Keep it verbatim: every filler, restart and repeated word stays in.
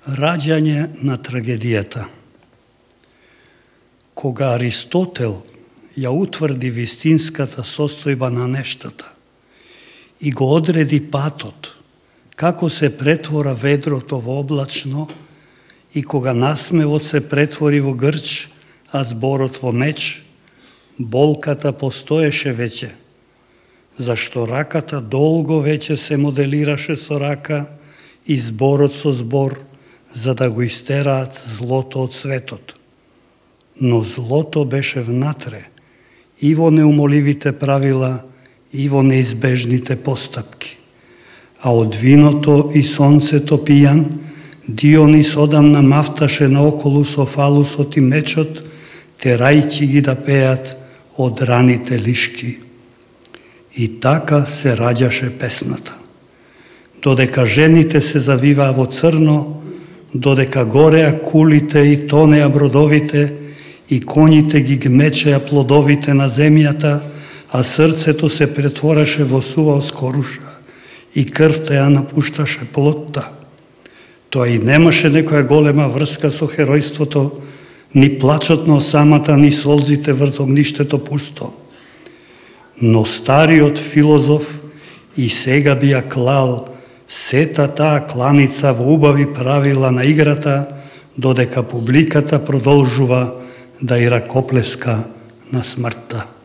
Раѓање на трагедијата. Кога Аристотел ја утврди вистинската состојба на нештата и го одреди патот, како се претвора ведрото во облачно и кога насмевот се претвори во грч, а зборот во меч, болката постоеше веќе, зашто раката долго веќе се моделираше со рака и зборот со збор, за да го истераат злото од светот. Но злото беше внатре, и во неумоливите правила, и во неизбежните постапки. А од виното и сонцето пијан, Дионис одамна мафташе наоколу со фалусот и мечот, терајќи ги да пеат од раните лишки. И така се раѓаше песната. Додека жените се завиваа во црно, додека гореа кулите и тонеа бродовите, и коњите ги гмечеа плодовите на земјата, а срцето се претвораше во сува оскоруша и крвта ја напушташе плотта. Тоа и немаше некоја голема врска со херојството, ни плачот на осамата, ни солзите врз огништето пусто. Но стариот филозоф и сега би ја клал сета таа кланица во убави правила на играта, додека публиката продолжува да и ракоплеска на смртта.